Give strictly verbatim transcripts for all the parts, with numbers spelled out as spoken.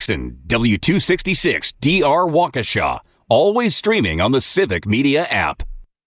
Jackson, W two sixty-six D R Waukesha. Always streaming on the Civic Media app.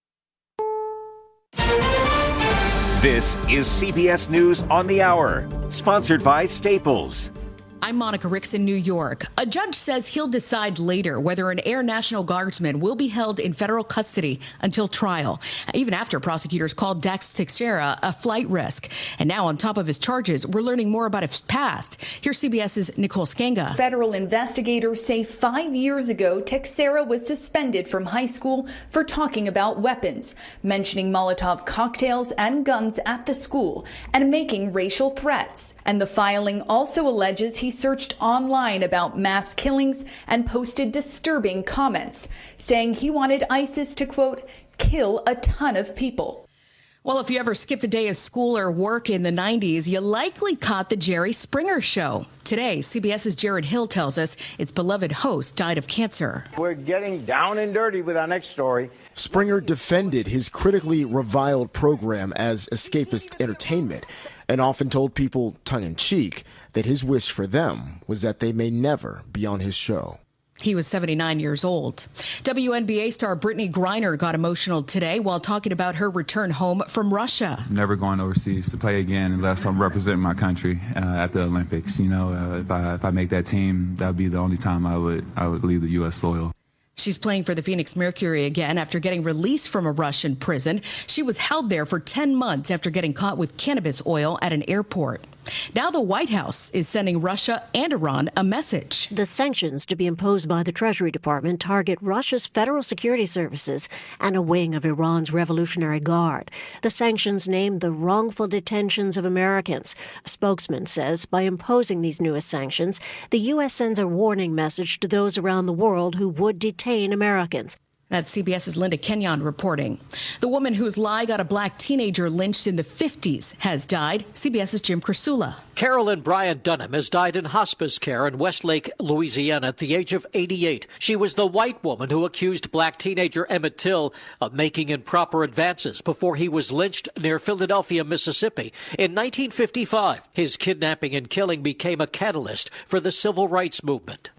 This is C B S News on the Hour, sponsored by Staples. I'm Monica Ricks in New York. A judge says he'll decide later whether an Air National Guardsman will be held in federal custody until trial, even after prosecutors called Dax Teixeira a flight risk. And now, on top of his charges, we're learning more about his past. Here's CBS's Nicole Skenga. Federal investigators say five years ago, Teixeira was suspended from high school for talking about weapons, mentioning Molotov cocktails and guns at the school, and making racial threats. And the filing also alleges he searched online about mass killings and posted disturbing comments, saying he wanted ISIS to, quote, kill a ton of people. Well, if you ever skipped a day of school or work in the nineties, you likely caught the Jerry Springer Show. Today, CBS's Jared Hill tells us its beloved host died of cancer. We're getting down and dirty with our next story. Springer defended his critically reviled program as escapist entertainment and often told people, tongue-in-cheek, that his wish for them was that they may never be on his show. He was seventy-nine years old. W N B A star Brittany Griner got emotional today while talking about her return home from Russia. Never going overseas to play again unless I'm representing my country uh, at the Olympics. You know, uh, if I if I make that team, that would be the only time I would I would leave the U S soil. She's playing for the Phoenix Mercury again after getting released from a Russian prison. She was held there for ten months after getting caught with cannabis oil at an airport. Now the White House is sending Russia and Iran a message. The sanctions to be imposed by the Treasury Department target Russia's federal security services and a wing of Iran's Revolutionary Guard. The sanctions name the wrongful detentions of Americans. A spokesman says by imposing these newest sanctions, the U S sends a warning message to those around the world who would detain Americans. That's CBS's Linda Kenyon reporting. The woman whose lie got a black teenager lynched in the fifties has died. CBS's Jim Krasula. Carolyn Bryant Dunham has died in hospice care in Westlake, Louisiana at the age of eighty-eight. She was the white woman who accused black teenager Emmett Till of making improper advances before he was lynched near Philadelphia, Mississippi. In nineteen fifty-five, his kidnapping and killing became a catalyst for the civil rights movement.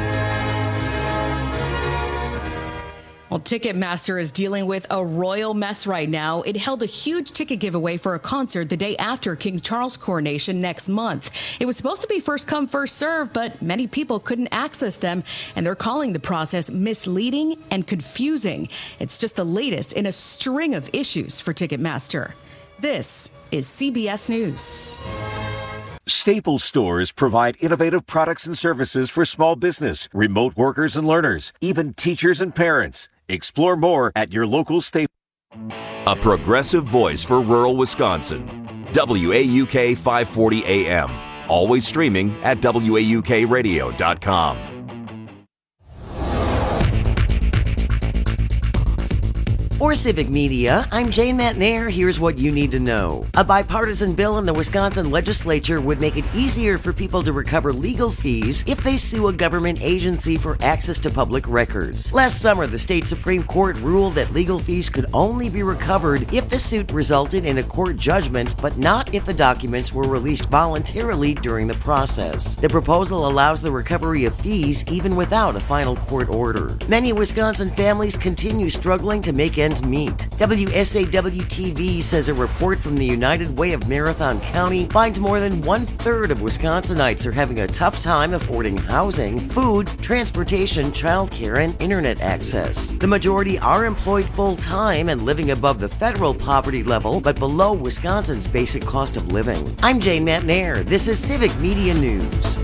Well, Ticketmaster is dealing with a royal mess right now. It held a huge ticket giveaway for a concert the day after King Charles' coronation next month. It was supposed to be first come, first serve, but many people couldn't access them, and they're calling the process misleading and confusing. It's just the latest in a string of issues for Ticketmaster. This is C B S News. Staples stores provide innovative products and services for small business, remote workers and learners, even teachers and parents. Explore more at your local Staples. A progressive voice for rural Wisconsin. W A U K five forty A M. Always streaming at W A U K radio dot com. For Civic Media, I'm Jane Matnair. Here's what you need to know. A bipartisan bill in the Wisconsin legislature would make it easier for people to recover legal fees if they sue a government agency for access to public records. Last summer, the state Supreme Court ruled that legal fees could only be recovered if the suit resulted in a court judgment, but not if the documents were released voluntarily during the process. The proposal allows the recovery of fees even without a final court order. Many Wisconsin families continue struggling to make ends meet. W S A W T V says a report from the United Way of Marathon County finds more than one-third of Wisconsinites are having a tough time affording housing, food, transportation, childcare, and internet access. The majority are employed full-time and living above the federal poverty level, but below Wisconsin's basic cost of living. I'm Jane Matnair. This is Civic Media News.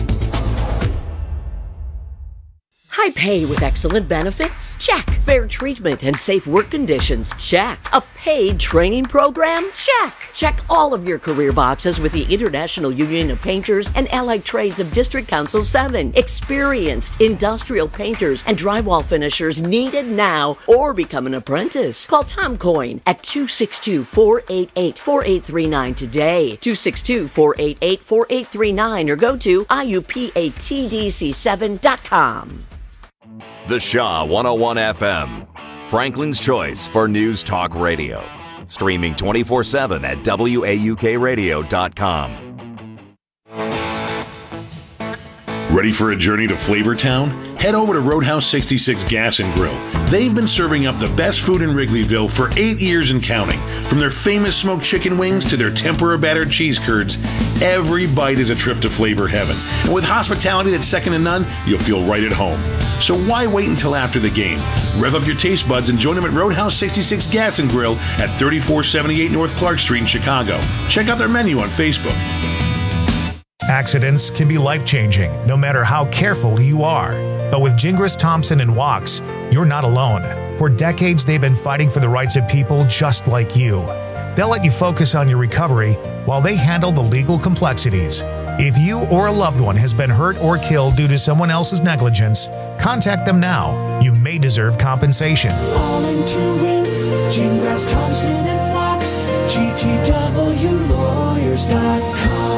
High pay with excellent benefits? Check. Fair treatment and safe work conditions? Check. A paid training program? Check. Check all of your career boxes with the International Union of Painters and Allied Trades of District Council seven. Experienced industrial painters and drywall finishers needed now, or become an apprentice. Call Tom Coyne at two six two, four eight eight, four eight three nine today. two six two, four eight eight, four eight three nine or go to I U P A T D C seven dot com. The Shaw one oh one F M, Franklin's choice for news talk radio. Streaming twenty-four seven at W A U K radio dot com. Ready for a journey to Flavortown? Head over to Roadhouse sixty-six Gas and Grill. They've been serving up the best food in Wrigleyville for eight years and counting. From their famous smoked chicken wings to their tempura battered cheese curds, every bite is a trip to flavor heaven. And with hospitality that's second to none, you'll feel right at home. So why wait until after the game? Rev up your taste buds and join them at Roadhouse sixty-six Gas and Grill at thirty-four seventy-eight North Clark Street in Chicago. Check out their menu on Facebook. Accidents can be life-changing, no matter how careful you are. But with Gingras, Thompson, and Wachs, you're not alone. For decades, they've been fighting for the rights of people just like you. They'll let you focus on your recovery while they handle the legal complexities. If you or a loved one has been hurt or killed due to someone else's negligence, contact them now. You may deserve compensation. All into it, Gingras, Thompson, and Wachs, G T W lawyers dot com.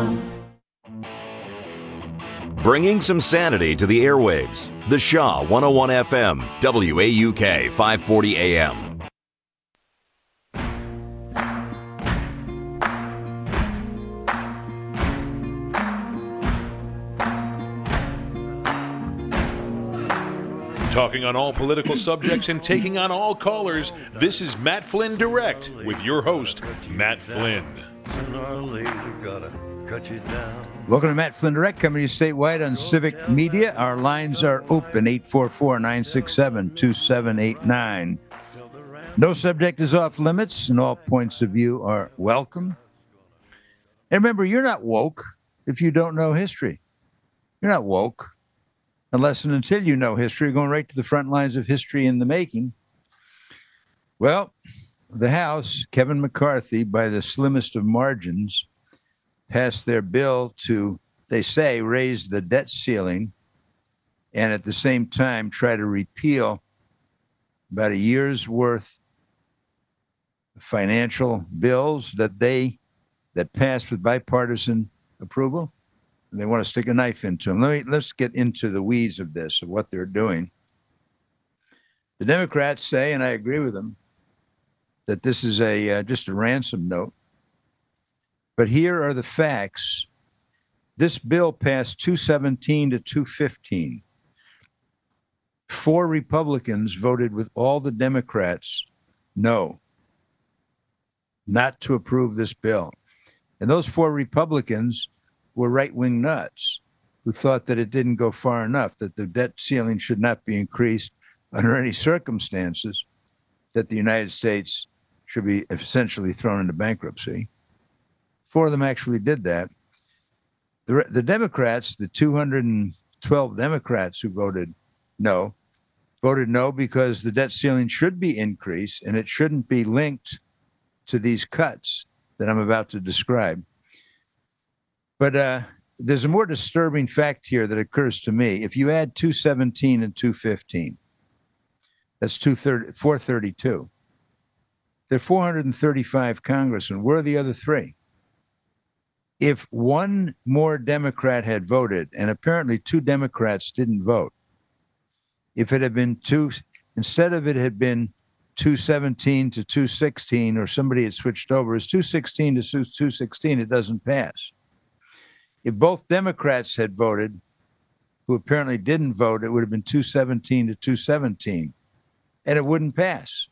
Bringing some sanity to the airwaves. The Shaw one oh one F M, W A U K five forty A M. Talking on all political subjects and taking on all callers, this is Matt Flynn Direct with your host, Matt Flynn. Welcome to Matt Flynn Direct, coming to you statewide on Civic Media. Our lines are open, eight four four, nine six seven, two seven eight nine. No subject is off limits, and all points of view are welcome. And remember, you're not woke if you don't know history. You're not woke unless and until you know history. You're going right to the front lines of history in the making. Well, the House, Kevin McCarthy, by the slimmest of margins, passed their bill to, they say, raise the debt ceiling and at the same time try to repeal about a year's worth of financial bills that they that passed with bipartisan approval. And they want to stick a knife into them. Let me, let's get into the weeds of this, of what they're doing. The Democrats say, and I agree with them, that this is a uh, just a ransom note. But here are the facts. This bill passed two seventeen to two fifteen. Four Republicans voted with all the Democrats no, not to approve this bill. And those four Republicans were right-wing nuts who thought that it didn't go far enough, that the debt ceiling should not be increased under any circumstances, that the United States should be essentially thrown into bankruptcy. Four of them actually did that. The, the Democrats, the two hundred twelve Democrats who voted no, voted no because the debt ceiling should be increased and it shouldn't be linked to these cuts that I'm about to describe. But uh, there's a more disturbing fact here that occurs to me. If you add two seventeen and two fifteen, that's four thirty-two. There are four hundred thirty-five congressmen. Where are the other three? If one more Democrat had voted, and apparently two Democrats didn't vote, if it had been two, instead of it had been two seventeen to two sixteen, or somebody had switched over, it's two sixteen to two sixteen, it doesn't pass. If both Democrats had voted, who apparently didn't vote, it would have been two seventeen to two seventeen, and it wouldn't pass.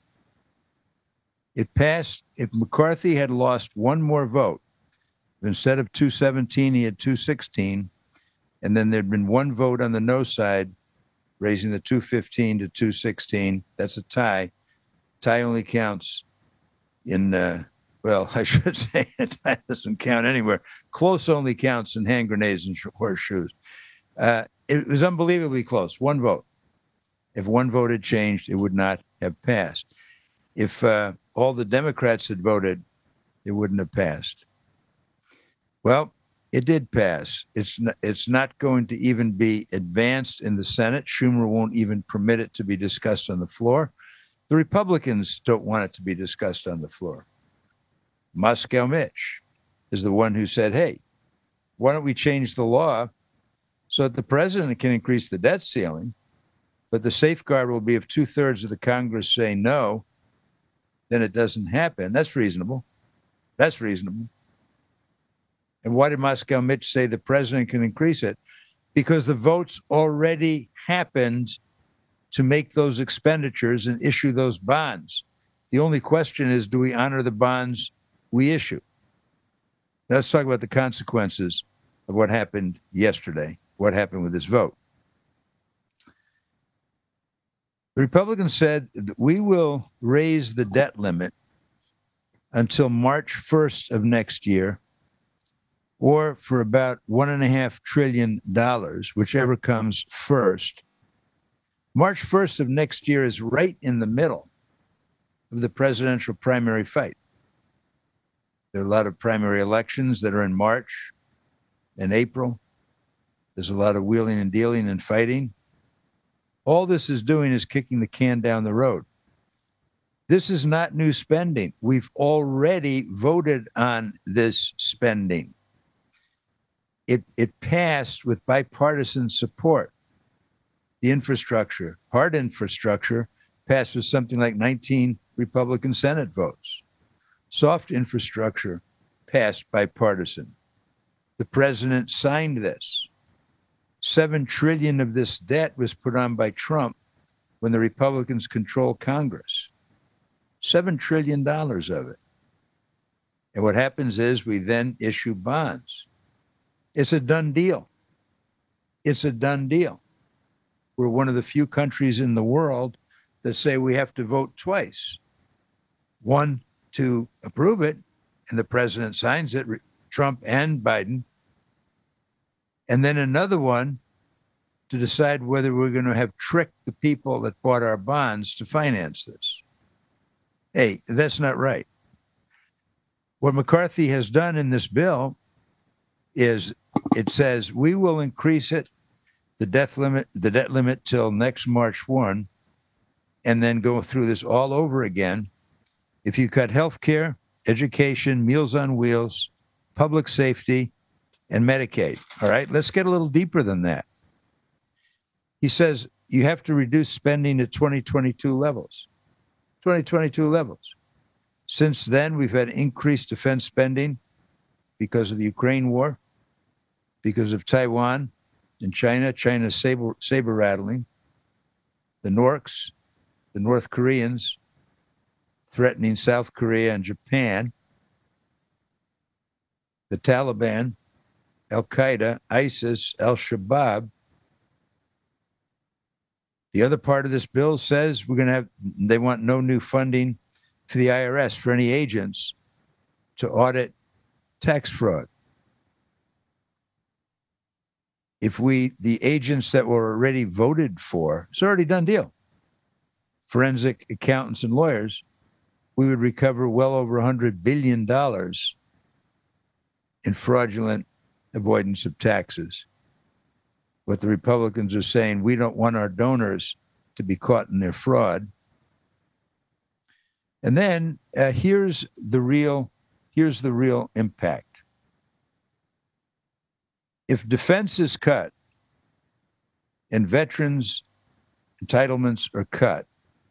It passed if McCarthy had lost one more vote. Instead of two seventeen, he had two sixteen, and then there'd been one vote on the no side, raising the two fifteen to two sixteen. That's a tie. Tie only counts in, uh, well, I should say a tie doesn't count anywhere. Close only counts in hand grenades and horseshoes. Uh, it was unbelievably close. One vote. If one vote had changed, it would not have passed. If uh, all the Democrats had voted, it wouldn't have passed. Well, it did pass. It's not, it's not going to even be advanced in the Senate. Schumer won't even permit it to be discussed on the floor. The Republicans don't want it to be discussed on the floor. Moscow Mitch is the one who said, hey, why don't we change the law so that the president can increase the debt ceiling, but the safeguard will be if two-thirds of the Congress say no, then it doesn't happen. That's reasonable. That's reasonable. And why did Moscow Mitch say the president can increase it? because the votes already happened to make those expenditures and issue those bonds. The only question is, do we honor the bonds we issue? Now let's talk about the consequences of what happened yesterday, what happened with this vote. The Republicans said that we will raise the debt limit until March first of next year, or for about one and a half trillion dollars, whichever comes first. March first of next year is right in the middle of the presidential primary fight. There are a lot of primary elections that are in March and April. There's a lot of wheeling and dealing and fighting. All this is doing is kicking the can down the road. This is not new spending. We've already voted on this spending. It, it passed with bipartisan support. The infrastructure, hard infrastructure, passed with something like nineteen Republican Senate votes. Soft infrastructure passed bipartisan. The president signed this. Seven trillion dollars of this debt was put on by Trump when the Republicans controlled Congress. Seven trillion dollars of it. And what happens is we then issue bonds. It's a done deal. It's a done deal. We're one of the few countries in the world that say we have to vote twice. One to approve it, and the president signs it, Trump and Biden. And then another one to decide whether we're going to have tricked the people that bought our bonds to finance this. Hey, that's not right. What McCarthy has done in this bill is it says we will increase it, the debt limit, the debt limit till next March first, and then go through this all over again. If you cut health care, education, Meals on Wheels, public safety, and Medicaid. All right, let's get a little deeper than that. He says you have to reduce spending at twenty twenty-two levels. twenty twenty-two levels. Since then, we've had increased defense spending because of the Ukraine war, because of Taiwan and China, China's saber, saber rattling, the Norks, the North Koreans threatening South Korea and Japan, the Taliban, Al-Qaeda, ISIS, Al-Shabaab. The other part of this bill says we're going to have, they want no new funding for the I R S, for any agents to audit tax fraud. If we, the agents that were already voted for, it's already done deal, forensic accountants and lawyers, we would recover well over one hundred billion dollars in fraudulent avoidance of taxes. What the Republicans are saying, we don't want our donors to be caught in their fraud. And then uh, here's the real, here's the real impact. If defense is cut and veterans' entitlements are cut,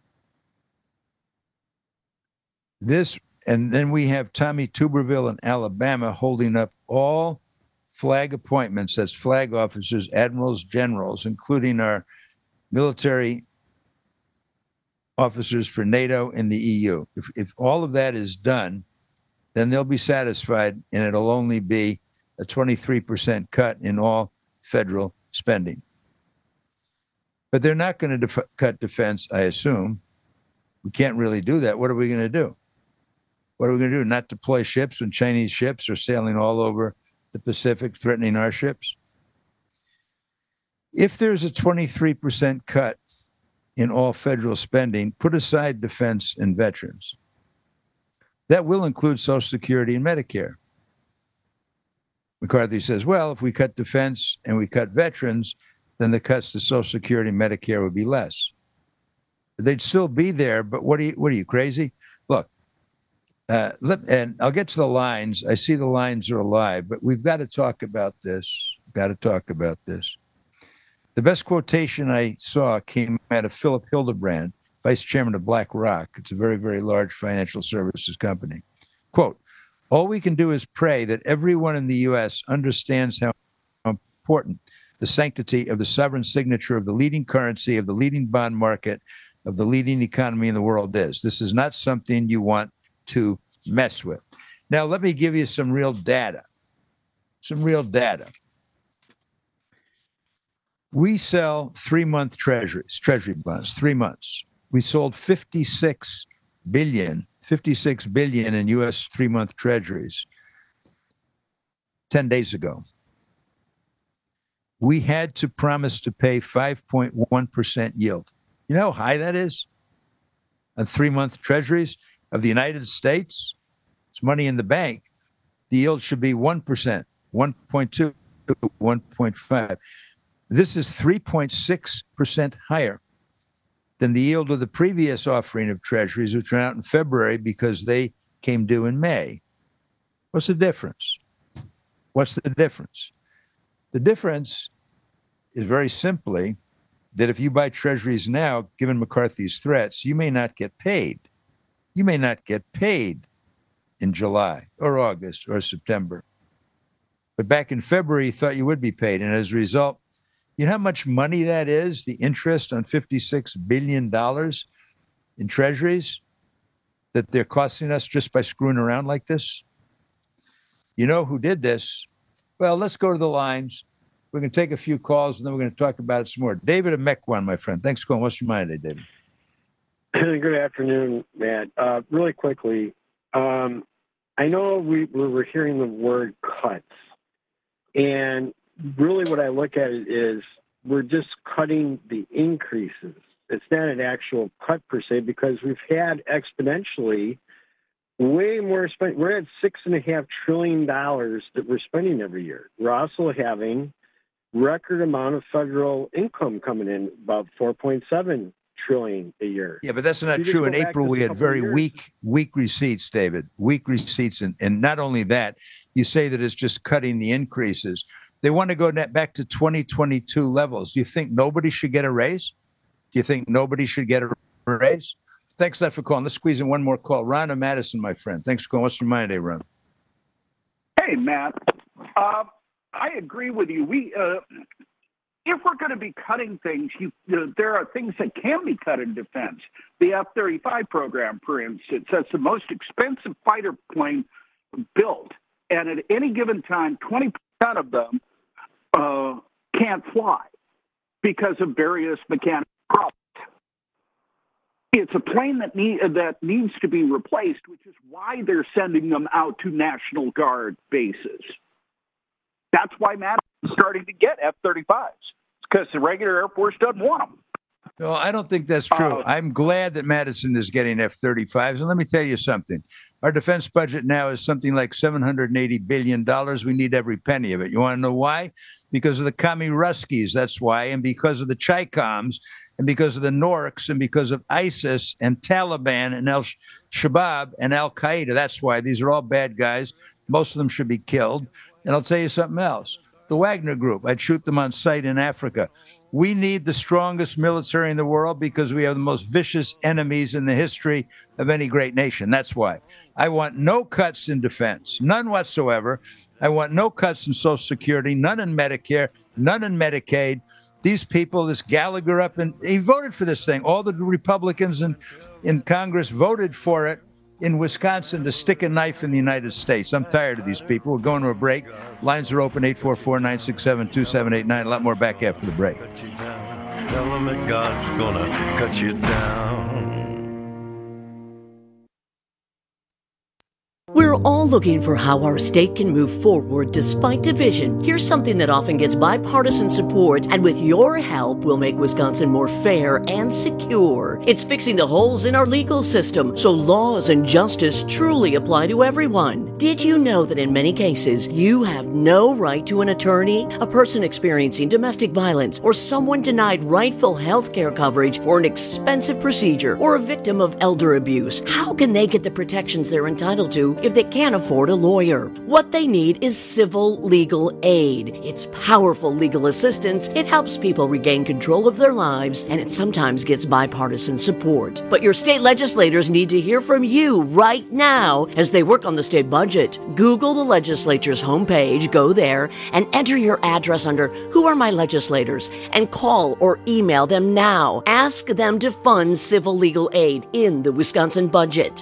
this, and then we have Tommy Tuberville in Alabama holding up all flag appointments, that's flag officers, admirals, generals, including our military officers for NATO and the E U. If, if all of that is done, then they'll be satisfied, and it'll only be a twenty-three percent cut in all federal spending. But they're not going to def- cut defense, I assume. We can't really do that. What are we going to do? What are we going to do? Not deploy ships when Chinese ships are sailing all over the Pacific, threatening our ships? If there's a twenty-three percent cut in all federal spending, put aside defense and veterans. That will include Social Security and Medicare. McCarthy says, well, if we cut defense and we cut veterans, then the cuts to Social Security and Medicare would be less. They'd still be there, but what are you, what are you, crazy? Look, uh, let, and I'll get to the lines. I see the lines are alive, but we've got to talk about this. Got to talk about this. The best quotation I saw came out of Philip Hildebrand, vice chairman of BlackRock. It's a very, very large financial services company. Quote, all we can do is pray that everyone in the U S understands how important the sanctity of the sovereign signature of the leading currency, of the leading bond market, of the leading economy in the world is. This is not something you want to mess with. Now, let me give you some real data. Some real data. We sell three-month treasuries, treasury bonds, three months. We sold fifty-six billion, fifty-six billion in U S three-month treasuries ten days ago. We had to promise to pay five point one percent yield. You know how high that is on three-month treasuries of the United States? It's money in the bank. The yield should be one percent, one point two, one point five. This is three point six percent higher than the yield of the previous offering of treasuries, which went out in February because they came due in May. What's the difference? What's the difference? The difference is very simply that if you buy treasuries now, given McCarthy's threats, you may not get paid. You may not get paid in July or August or September. But back in February, you thought you would be paid. And as a result, you know how much money that is, the interest on fifty-six billion dollars in treasuries that they're costing us just by screwing around like this? You know who did this? Well, let's go to the lines. We're going to take a few calls, and then we're going to talk about it some more. David of Mequon, my friend. Thanks for calling. What's your mind today, David? Good afternoon, Matt. Uh, really quickly, um, I know we, we were hearing the word cuts, and really what I look at it is we're just cutting the increases. It's not an actual cut per se, because we've had exponentially way more spent. We're at six and a half trillion dollars that we're spending every year. We're also having record amount of federal income coming in, about four point seven trillion a year. Yeah, but that's not true. In April, we had very weak, weak receipts, David, weak receipts. And, and not only that, you say that it's just cutting the increases. They want to go back to twenty twenty-two levels. Do you think nobody should get a raise? Do you think nobody should get a raise? Thanks a lot for calling. Let's squeeze in one more call. Ron of Madison, my friend. Thanks for calling. What's your mind today, Ron? Hey, Matt. Uh, I agree with you. We, uh, if we're going to be cutting things, you, uh, there are things that can be cut in defense. The F thirty-five program, for instance, that's the most expensive fighter plane built. And at any given time, twenty percent of them uh, can't fly because of various mechanical problems. It's a plane that need, that needs to be replaced, which is why they're sending them out to National Guard bases. That's why Madison's starting to get F thirty-fives. It's because the regular Air Force doesn't want them. No, I don't think that's true. Uh, I'm glad that Madison is getting F thirty-fives. And let me tell you something. Our defense budget now is something like seven hundred eighty billion dollars. We need every penny of it. You want to know why? Because of the Commie Ruskies, that's why, and because of the Chi-Coms, and because of the Norks, and because of ISIS and Taliban and Al-Shabaab and Al-Qaeda. That's why. These are all bad guys. Most of them should be killed. And I'll tell you something else. The Wagner Group, I'd shoot them on sight in Africa. We need the strongest military in the world because we have the most vicious enemies in the history of any great nation. That's why. I want no cuts in defense, none whatsoever. I want no cuts in Social Security, none in Medicare, none in Medicaid. These people, this Gallagher up, and he voted for this thing. All the Republicans in, in Congress voted for it in Wisconsin to stick a knife in the United States. I'm tired of these people. We're going to a break. Lines are open, eight four four, nine six seven, two seven eight nine. A lot more back after the break. Tell them that God's gonna cut you down. We're all looking for how our state can move forward despite division. Here's something that often gets bipartisan support, and with your help, we'll make Wisconsin more fair and secure. It's fixing the holes in our legal system so laws and justice truly apply to everyone. Did you know that in many cases, you have no right to an attorney? A person experiencing domestic violence, or someone denied rightful health care coverage for an expensive procedure, or a victim of elder abuse. How can they get the protections they're entitled to if they can't afford a lawyer. What they need is civil legal aid. It's powerful legal assistance. It helps people regain control of their lives, and it sometimes gets bipartisan support. But your state legislators need to hear from you right now as they work on the state budget. Google the legislature's homepage, go there, and enter your address under Who Are My Legislators, and call or email them now. Ask them to fund civil legal aid in the Wisconsin budget.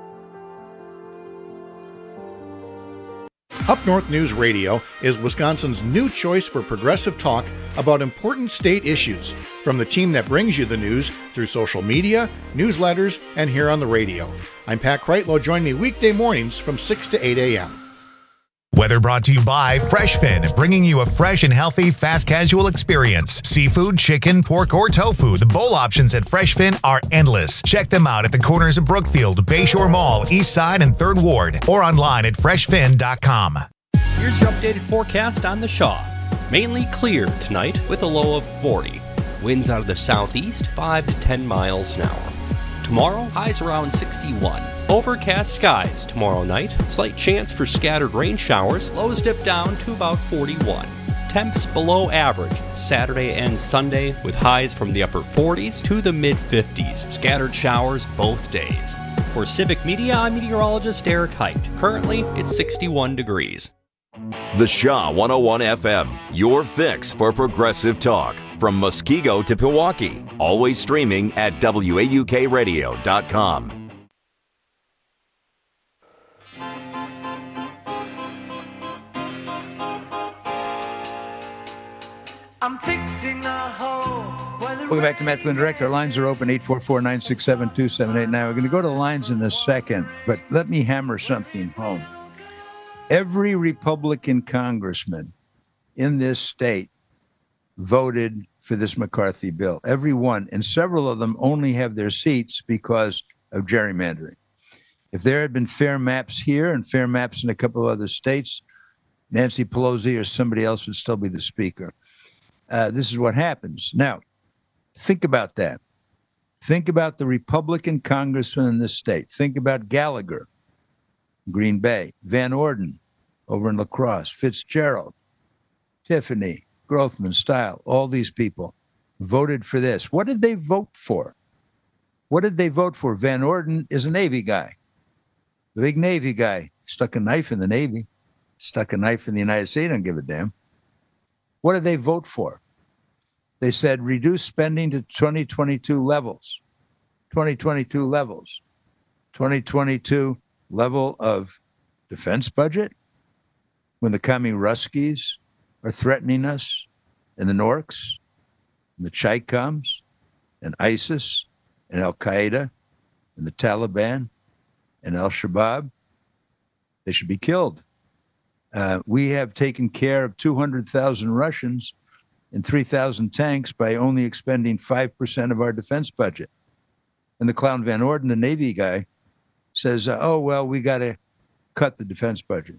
Up North News Radio is Wisconsin's new choice for progressive talk about important state issues, from the team that brings you the news through social media, newsletters, and here on the radio. I'm Pat Kreitlow. Join me weekday mornings from six to eight a.m. Weather brought to you by FreshFin, bringing you a fresh and healthy fast casual experience. Seafood, chicken, pork, or tofu. The bowl options at FreshFin are endless. Check them out at the corners of Brookfield, Bayshore Mall, East Side, and third Ward, or online at fresh fin dot com. Here's your updated forecast on the Shaw. Mainly clear tonight with a low of forty. Winds out of the southeast, five to ten miles an hour. Tomorrow, highs around sixty-one. Overcast skies tomorrow night. Slight chance for scattered rain showers. Lows dip down to about forty-one. Temps below average Saturday and Sunday, with highs from the upper forties to the mid fifties. Scattered showers both days. For Civic Media, I'm meteorologist Eric Height. Currently, it's sixty-one degrees. The Shaw one oh one F M, your fix for progressive talk. From Muskego to Pewaukee. Always streaming at W A U K radio dot com. I'm fixing a hole. Welcome back to Matt Flynn Direct. Our lines are open, eight four four, nine six seven, two seven eight nine. We're going to go to the lines in a second, but let me hammer something home. Every Republican congressman in this state voted for this McCarthy bill. Every one. And several of them only have their seats because of gerrymandering. If there had been fair maps here and fair maps in a couple of other states, Nancy Pelosi or somebody else would still be the speaker. Uh, this is what happens. Now, think about that. Think about the Republican congressman in this state. Think about Gallagher, Green Bay, Van Orden over in La Crosse, Fitzgerald, Tiffany, Grothman, Style, all these people voted for this. What did they vote for? What did they vote for? Van Orden is a Navy guy. The big Navy guy stuck a knife in the Navy, stuck a knife in the United States, don't give a damn. What did they vote for? They said reduce spending to twenty twenty-two levels. twenty twenty-two levels. twenty twenty-two level of defense budget when the commie Ruskies are threatening us, and the Norks, and the Chicums, and ISIS, and Al-Qaeda, and the Taliban, and Al-Shabaab. They should be killed. Uh, we have taken care of two hundred thousand Russians and three thousand tanks by only expending five percent of our defense budget. And the clown Van Orden, the Navy guy, says, uh, oh, well, we got to cut the defense budget.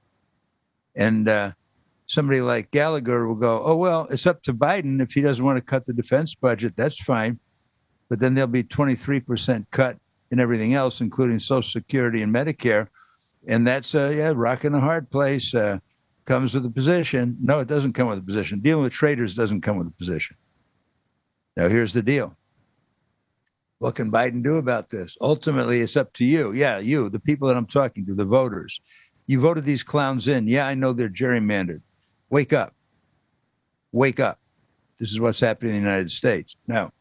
And uh, somebody like Gallagher will go, oh, well, it's up to Biden. If he doesn't want to cut the defense budget, that's fine. But then there'll be twenty-three percent cut in everything else, including Social Security and Medicare. And that's, uh, yeah, rock in a hard place. Uh, comes with a position. No, it doesn't come with a position. Dealing with traitors doesn't come with a position. Now, here's the deal. What can Biden do about this? Ultimately, it's up to you. Yeah, you, the people that I'm talking to, the voters. You voted these clowns in. Yeah, I know they're gerrymandered. Wake up. Wake up. This is what's happening in the United States. Now,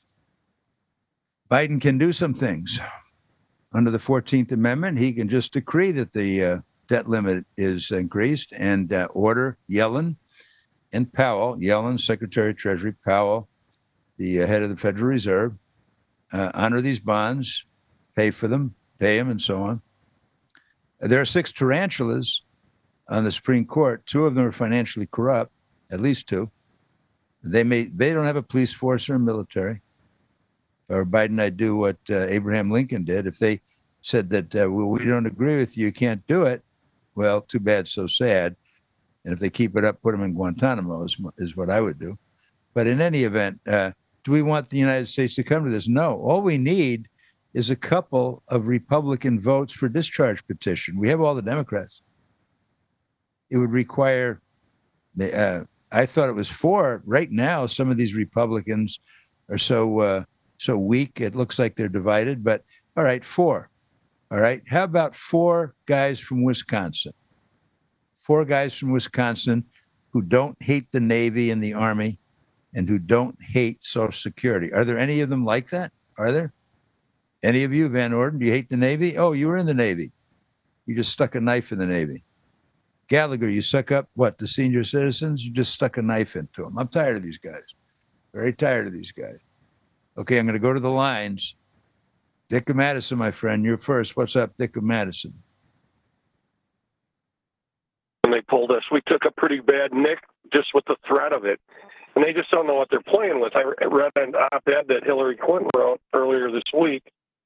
Biden can do some things. Under the fourteenth Amendment, he can just decree that the uh, debt limit is increased and uh, order Yellen and Powell, Yellen, Secretary of Treasury, Powell, the uh, head of the Federal Reserve, uh, honor these bonds, pay for them, pay them, and so on. There are six tarantulas on the Supreme Court. Two of them are financially corrupt, at least two. They may they don't have a police force or a military. Or Biden, I'd do what uh, Abraham Lincoln did. If they said that, uh, well, we don't agree with you, you can't do it, well, too bad, so sad. And if they keep it up, put them in Guantanamo is, is what I would do. But in any event, uh, do we want the United States to come to this? No. All we need is a couple of Republican votes for discharge petition. We have all the Democrats. It would require, uh, I thought it was four. Right now, some of these Republicans are so uh, so weak, it looks like they're divided. But all right, four. All right. How about four guys from Wisconsin? Four guys from Wisconsin who don't hate the Navy and the Army and who don't hate Social Security. Are there any of them like that? Are there? Any of you, Van Orden, do you hate the Navy? Oh, you were in the Navy. You just stuck a knife in the Navy. Gallagher, you suck up, what, the senior citizens? You just stuck a knife into them. I'm tired of these guys. Very tired of these guys. Okay, I'm going to go to the lines. Dick of Madison, my friend, you're first. What's up, Dick of Madison? When they pulled us, we took a pretty bad nick just with the threat of it. And they just don't know what they're playing with. I read an op-ed that Hillary Clinton wrote earlier this week.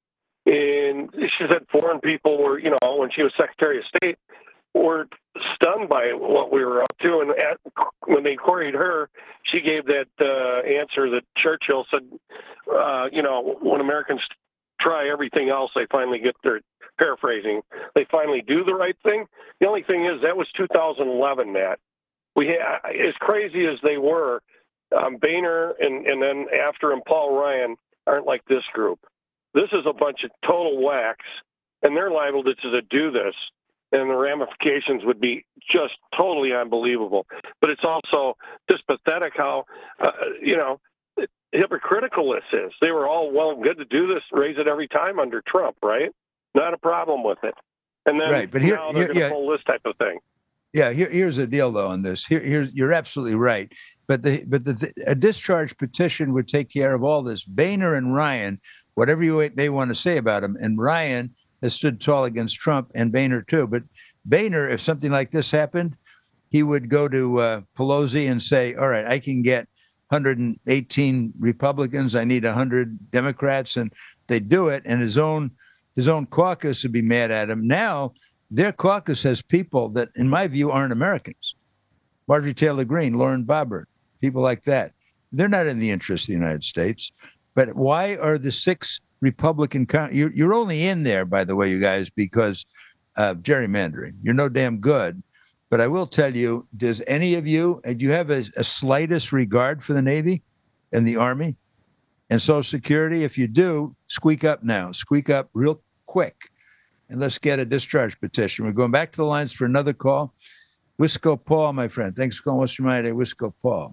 And she said foreign people were, you know, when she was Secretary of State, were stunned by what we were up to. And at, when they queried her, she gave that uh, answer that Churchill said, uh, you know, when Americans try everything else, they finally get their, paraphrasing, they finally do the right thing. The only thing is that was two thousand eleven, Matt. We had, as crazy as they were, um, Boehner and, and then after him, Paul Ryan aren't like this group. This is a bunch of total whacks, and they're liable to, to do this, and the ramifications would be just totally unbelievable. But it's also just pathetic how, uh, you know, hypocritical this is. They were all well and good to do this, raise it every time under Trump, right? Not a problem with it. And then right, but here, now they're here, going to yeah. pull this type of thing. Yeah, here, here's the deal, though, on this. Here, here's, you're absolutely right. But the but the, a discharge petition would take care of all this. Boehner and Ryan, whatever you may want to say about him, and Ryan has stood tall against Trump, and Boehner too. But Boehner, if something like this happened, he would go to uh, Pelosi and say, all right, I can get one hundred eighteen Republicans. I need one hundred Democrats. And they do it, and his own his own caucus would be mad at him. Now, their caucus has people that, in my view, aren't Americans. Marjorie Taylor Greene, Lauren Boebert, people like that. They're not in the interest of the United States. But why are the six Republican con- you're, you're only in there, by the way, you guys, because of gerrymandering. You're no damn good. But I will tell you, does any of you, do you have a, a slightest regard for the Navy and the Army and Social Security? If you do, squeak up now. Squeak up real quick. And let's get a discharge petition. We're going back to the lines for another call. Wisco Paul, my friend. Thanks for calling Western Miami. Wisco Paul.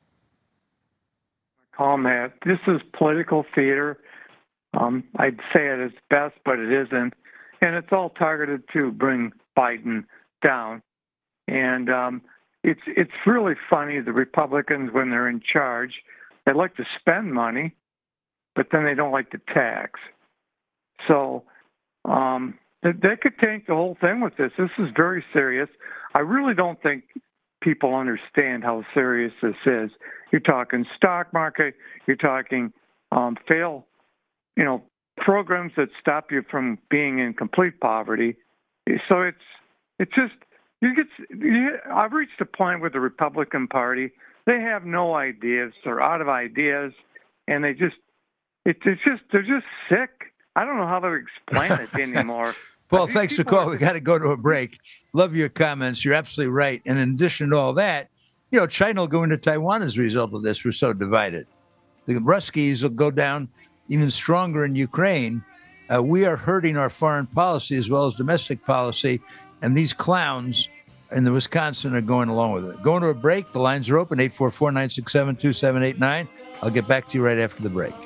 Call Matt. This is political theater. Um, I'd say it is best, but it isn't. And it's all targeted to bring Biden down. And um, it's it's really funny, the Republicans, when they're in charge, they like to spend money, but then they don't like to tax. So um, they, they could tank the whole thing with this. This is very serious. I really don't think people understand how serious this is. You're talking stock market. You're talking um, fail, you know, programs that stop you from being in complete poverty. So it's it's just you get. You, I've reached a point with the Republican Party. They have no ideas. They're out of ideas, and they just it, it's just they're just sick. I don't know how to explain it anymore. Paul, thanks for calling. We got to go to a break. Love your comments. You're absolutely right. And in addition to all that, you know, China will go into Taiwan as a result of this. We're so divided. The Ruskies will go down even stronger in Ukraine. Uh, we are hurting our foreign policy as well as domestic policy. And these clowns in the Wisconsin are going along with it. Going to a break. The lines are open, eight four four, nine six seven, two seven eight nine. I'll get back to you right after the break.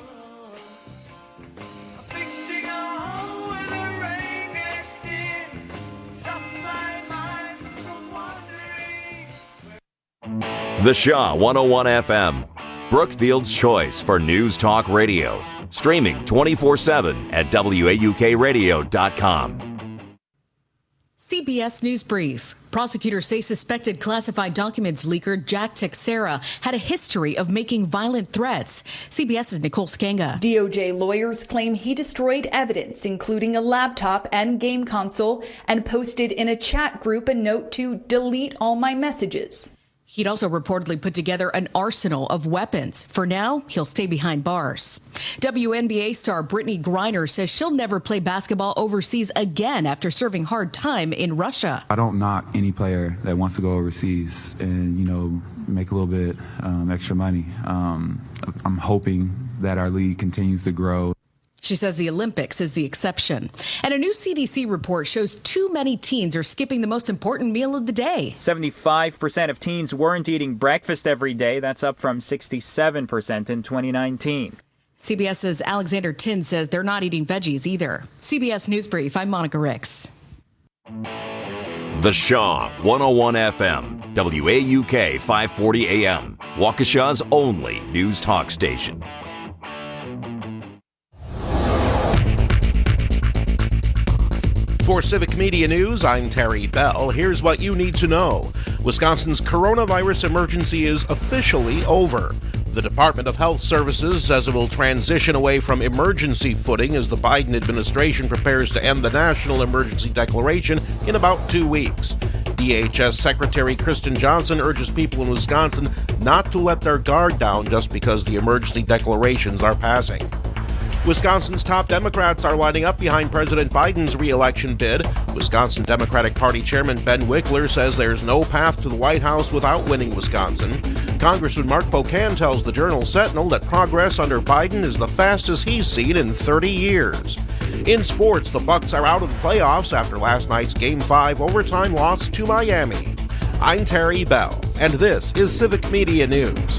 The Shaw one oh one F M, Brookfield's choice for news talk radio. Streaming twenty-four seven at W A U K radio dot com. C B S News Brief. Prosecutors say suspected classified documents leaker Jack Teixeira had a history of making violent threats. CBS's Nicole Skanga. D O J lawyers claim he destroyed evidence, including a laptop and game console, and posted in a chat group a note to delete all my messages. He'd also reportedly put together an arsenal of weapons. For now, he'll stay behind bars. W N B A star Brittany Griner says she'll never play basketball overseas again after serving hard time in Russia. I don't knock any player that wants to go overseas and, you know, make a little bit um, extra money. Um, I'm hoping that our league continues to grow. She says the Olympics is the exception. And a new C D C report shows too many teens are skipping the most important meal of the day. seventy-five percent of teens weren't eating breakfast every day. That's up from sixty-seven percent in twenty nineteen. CBS's Alexander Tin says they're not eating veggies either. C B S News Brief, I'm Monica Ricks. The Shaw, one oh one F M, W A U K five forty A M, Waukesha's only news talk station. For Civic Media News, I'm Terry Bell. Here's what you need to know. Wisconsin's coronavirus emergency is officially over. The Department of Health Services says it will transition away from emergency footing as the Biden administration prepares to end the national emergency declaration in about two weeks. D H S Secretary Kristen Johnson urges people in Wisconsin not to let their guard down just because the emergency declarations are passing. Wisconsin's top Democrats are lining up behind President Biden's re-election bid. Wisconsin Democratic Party Chairman Ben Wickler says there's no path to the White House without winning Wisconsin. Congressman Mark Pocan tells the Journal-Sentinel that progress under Biden is the fastest he's seen in thirty years. In sports, the Bucks are out of the playoffs after last night's Game five overtime loss to Miami. I'm Terry Bell, and this is Civic Media News.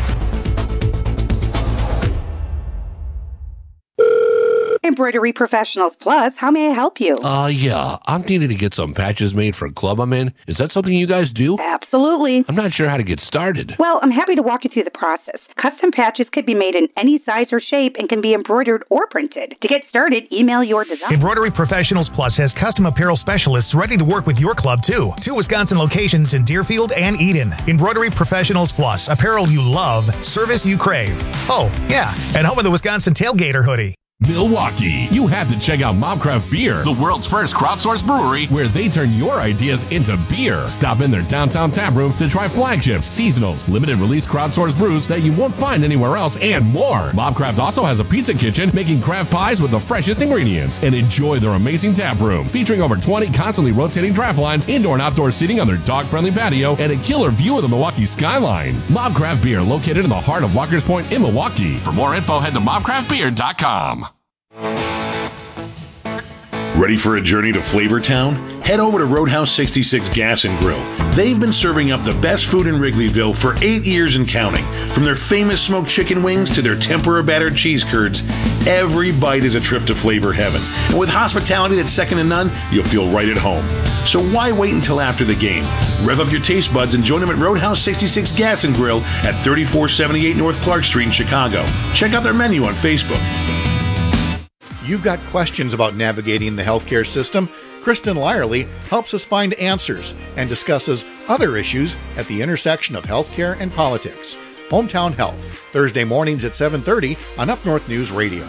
Embroidery Professionals Plus, how may I help you? Uh, yeah, I'm needing to get some patches made for a club I'm in. Is that something you guys do? Absolutely. I'm not sure how to get started. Well, I'm happy to walk you through the process. Custom patches could be made in any size or shape and can be embroidered or printed. To get started, email your design. Embroidery Professionals Plus has custom apparel specialists ready to work with your club, too. Two Wisconsin locations in Deerfield and Eden. Embroidery Professionals Plus, apparel you love, service you crave. Oh, yeah, and home of the Wisconsin Tailgater hoodie. Milwaukee. You have to check out Mobcraft Beer, the world's first crowdsourced brewery where they turn your ideas into beer. Stop in their downtown tap room to try flagships, seasonals, limited release crowdsourced brews that you won't find anywhere else, and more. Mobcraft also has a pizza kitchen making craft pies with the freshest ingredients. And enjoy their amazing tap room featuring over twenty constantly rotating draft lines, indoor and outdoor seating on their dog-friendly patio, and a killer view of the Milwaukee skyline. Mobcraft Beer, located in the heart of Walker's Point in Milwaukee. For more info, head to mobcraft beer dot com. Ready for a journey to Flavortown? Head over to Roadhouse sixty-six Gas and Grill. They've been serving up the best food in Wrigleyville for eight years and counting. From their famous smoked chicken wings to their tempura-battered cheese curds, every bite is a trip to flavor heaven. And with hospitality that's second to none, you'll feel right at home. So why wait until after the game? Rev up your taste buds and join them at Roadhouse sixty-six Gas and Grill at thirty-four seventy-eight North Clark Street in Chicago. Check out their menu on Facebook. You've got questions about navigating the healthcare system? Kristen Lyerly helps us find answers and discusses other issues at the intersection of healthcare and politics. Hometown Health, Thursday mornings at seven thirty on Up North News Radio.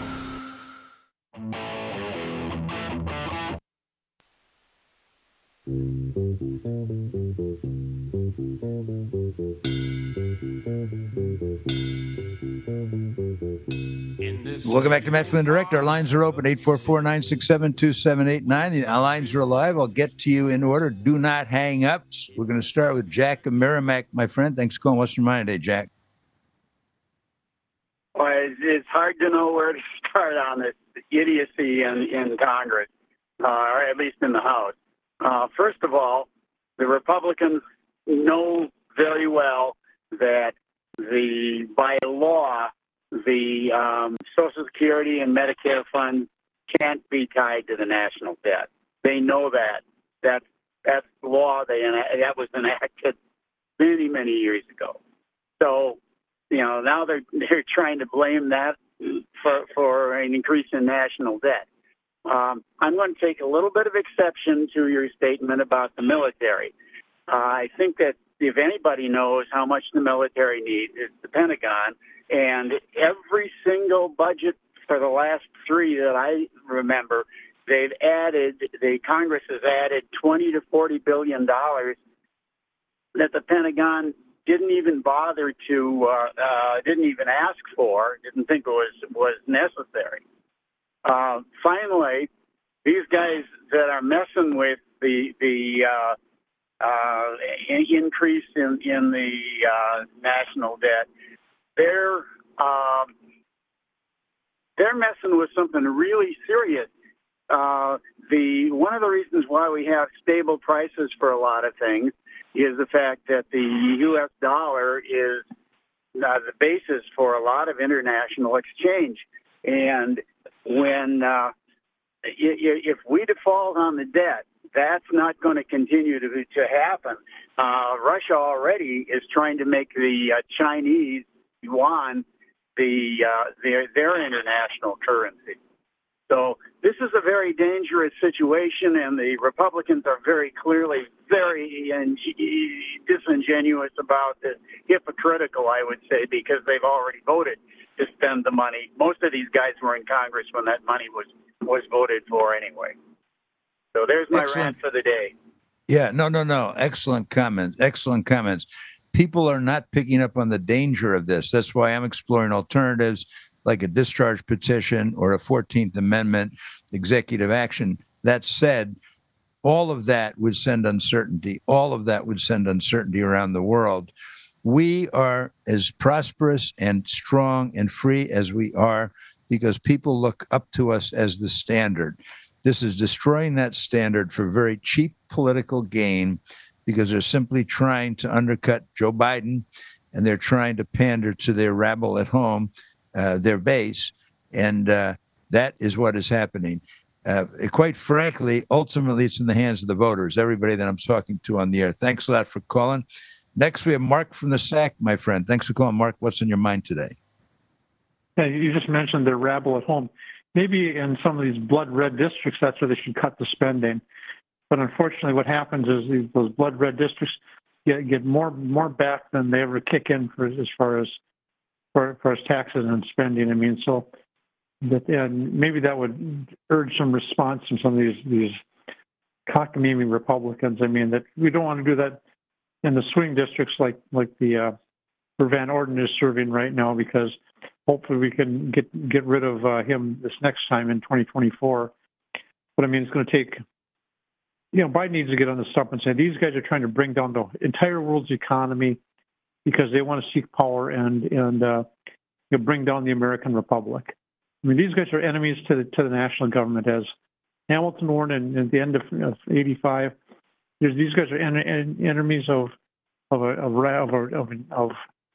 Welcome back to Matt Flynn Direct. Our lines are open, eight four four, nine six seven, two seven eight nine. The lines are alive. I'll get to you in order. Do not hang up. We're going to start with Jack of Merrimack, my friend. Thanks for calling. What's your mind today, Jack? Well, it's hard to know where to start on this idiocy in, in Congress, uh, or at least in the House. Uh, first of all, the Republicans know very well that the by law, the um, Social Security and Medicare funds can't be tied to the national debt. They know that. That's, that's the law. They, that was enacted many, many years ago. So, you know, now they're, they're trying to blame that for, for an increase in national debt. Um, I'm going to take a little bit of exception to your statement about the military. Uh, I think that if anybody knows how much the military needs, it's the Pentagon. And every single budget for the last three that I remember, they've added, the Congress has added twenty to forty billion dollars that the Pentagon didn't even bother to, uh, uh, didn't even ask for, didn't think it was, was necessary. Uh, finally, these guys that are messing with the, the uh, uh, increase in, in the uh, national debt, they're, uh, they're messing with something really serious. Uh, the one of the reasons why we have stable prices for a lot of things is the fact that the U S dollar is uh, the basis for a lot of international exchange. And when uh, if we default on the debt, that's not going to continue to to happen. Uh, Russia already is trying to make the uh, Chinese yuan the uh, their their international currency. So this is a very dangerous situation, and the Republicans are very clearly very disingenuous about this, hypocritical, I would say, because they've already voted to spend the money. Most of these guys were in Congress when that money was, was voted for anyway. So there's my Excellent. rant for the day. Yeah, no, no, no. Excellent comments. Excellent comments. People are not picking up on the danger of this. That's why I'm exploring alternatives like a discharge petition or a fourteenth Amendment executive action. That said, all of that would send uncertainty. All of that would send uncertainty around the world. We are as prosperous and strong and free as we are because people look up to us as the standard. This is destroying that standard for very cheap political gain because they're simply trying to undercut Joe Biden and they're trying to pander to their rabble at home, uh, their base, and uh, that is what is happening. Uh, quite frankly, ultimately, it's in the hands of the voters, everybody that I'm talking to on the air. Thanks a lot for calling. Next, we have Mark from the S A C, my friend. Thanks for calling, Mark. What's in your mind today? Yeah, you just mentioned the rabble at home. Maybe in some of these blood red districts, that's where they should cut the spending. But unfortunately, what happens is these, those blood red districts get, get more more back than they ever kick in for as far as for, for as taxes and spending. I mean, so that and maybe that would urge some response from some of these these cockamamie Republicans. I mean, that we don't want to do that in the swing districts like like the uh, where Van Orden is serving right now, because hopefully we can get get rid of uh, him this next time in twenty twenty-four. But I mean, it's going to take. You know, Biden needs to get on the stump and say these guys are trying to bring down the entire world's economy because they want to seek power and and uh, you know, bring down the American Republic. I mean, these guys are enemies to the to the national government, as Hamilton warned in, at the end of, of eighty-five. There's, these guys are en- en- enemies of of a, of of of, of,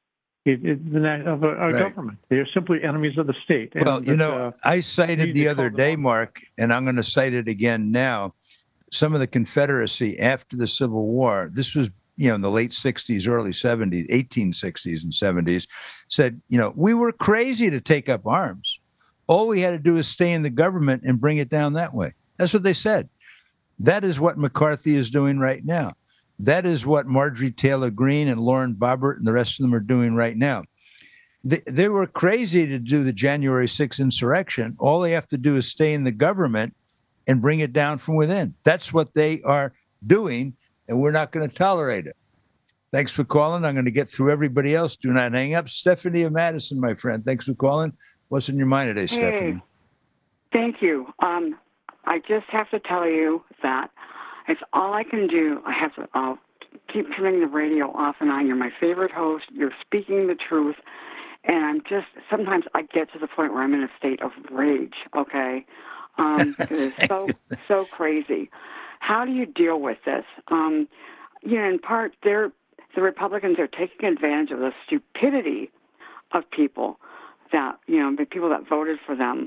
it, it, the, of our Right. government. They are simply enemies of the state. Well, And you that, know, uh, I cited need the to other call them day, out. Mark, and I'm going to cite it again now. Some of the Confederacy after the Civil War, this was, you know, in the late sixties, early seventies, eighteen sixties and seventies, said, you know, we were crazy to take up arms. All we had to do is stay in the government and bring it down that way. That's what they said. That is what McCarthy is doing right now. That is what Marjorie Taylor Greene and Lauren Boebert and the rest of them are doing right now. They, they were crazy to do the January sixth insurrection. All they have to do is stay in the government and bring it down from within. That's what they are doing, and we're not going to tolerate it. Thanks for calling. I'm going to get through everybody else. Do not hang up. Stephanie of Madison, my friend. Thanks for calling. What's in your mind today, Hey, Stephanie? thank you. Um, I just have to tell you that it's all I can do. I have to I'll keep turning the radio off and on. You're my favorite host. You're speaking the truth. And I'm just, sometimes I get to the point where I'm in a state of rage, okay? Um, it's so, so crazy. How do you deal with this? Um, you know, in part, they're, the Republicans are taking advantage of the stupidity of people that, you know, the people that voted for them.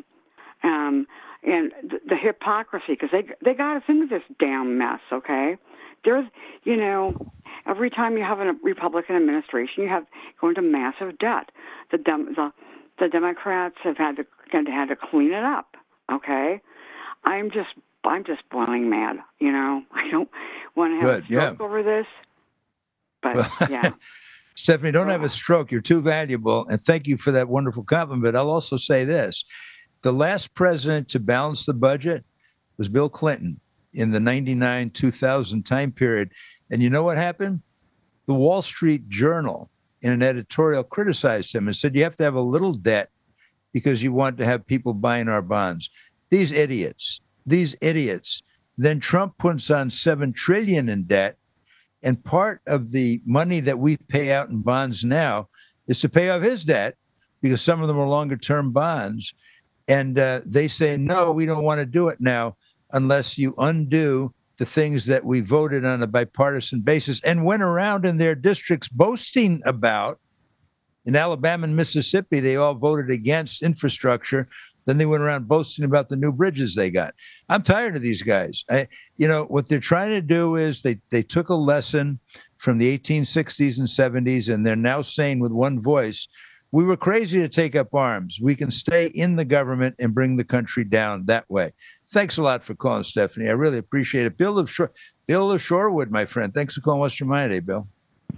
Um, and the, the hypocrisy, because they, they got us into this damn mess, okay? There's, you know, every time you have a Republican administration, you have going to massive debt. The, dem- the, the Democrats have had to, had to clean it up. Okay, I'm just I'm just boiling mad. You know, I don't want to have Good, a stroke yeah. over this, but yeah. Stephanie, don't have a stroke. You're too valuable. And thank you for that wonderful compliment. I'll also say this. The last president to balance the budget was Bill Clinton in the ninety-nine two thousand time period. And you know what happened? The Wall Street Journal, in an editorial, criticized him and said, you have to have a little debt because you want to have people buying our bonds. These idiots, these idiots. Then Trump puts on seven trillion dollars in debt. And part of the money that we pay out in bonds now is to pay off his debt, because some of them are longer term bonds. And uh, they say, no, we don't want to do it now unless you undo the things that we voted on a bipartisan basis, and went around in their districts boasting about. In Alabama and Mississippi, they all voted against infrastructure. Then they went around boasting about the new bridges they got. I'm tired of these guys. I, you know, what they're trying to do is they, they took a lesson from the eighteen sixties and seventies, and they're now saying with one voice, we were crazy to take up arms. We can stay in the government and bring the country down that way. Thanks a lot for calling, Stephanie. I really appreciate it. Bill of, Shore, Bill of Shorewood, my friend. Thanks for calling Western Mind today, Bill.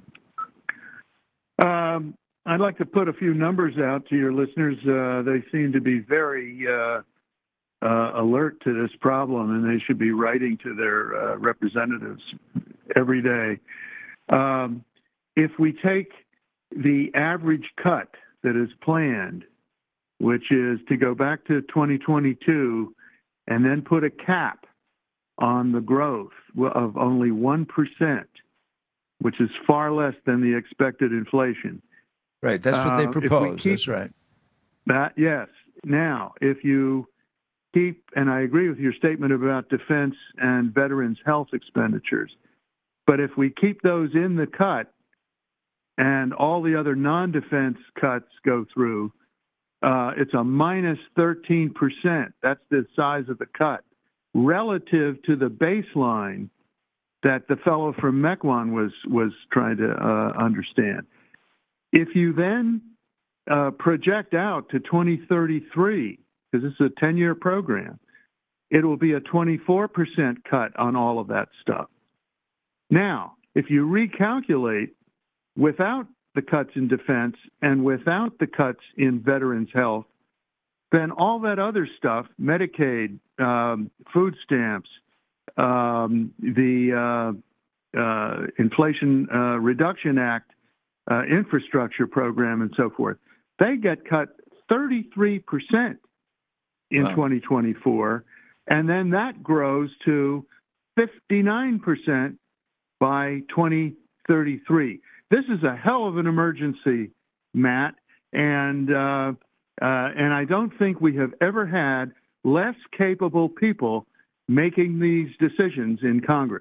Um, I'd like to put a few numbers out to your listeners. Uh, they seem to be very uh, uh, alert to this problem, and they should be writing to their uh, representatives every day. Um, if we take the average cut that is planned, which is to go back to twenty twenty-two and then put a cap on the growth of only one percent, which is far less than the expected inflation. Right, that's what they Uh, if we propose. keep That's right. That, yes. Now, if you keep, and I agree with your statement about defense and veterans' health expenditures, but if we keep those in the cut and all the other non-defense cuts go through, uh, it's a minus thirteen percent. That's the size of the cut relative to the baseline that the fellow from Mequon was, was trying to uh, understand. If you then uh, project out to twenty thirty-three, because this is a ten-year program, it will be a twenty-four percent cut on all of that stuff. Now, if you recalculate without the cuts in defense and without the cuts in veterans' health, then all that other stuff, Medicaid, um, food stamps, um, the uh, uh, Inflation uh, Reduction Act, uh, infrastructure program, and so forth, they get cut thirty-three percent in wow. twenty twenty-four, and then that grows to fifty-nine percent by twenty thirty-three. This is a hell of an emergency, Matt, and uh, uh, and I don't think we have ever had less capable people making these decisions in Congress.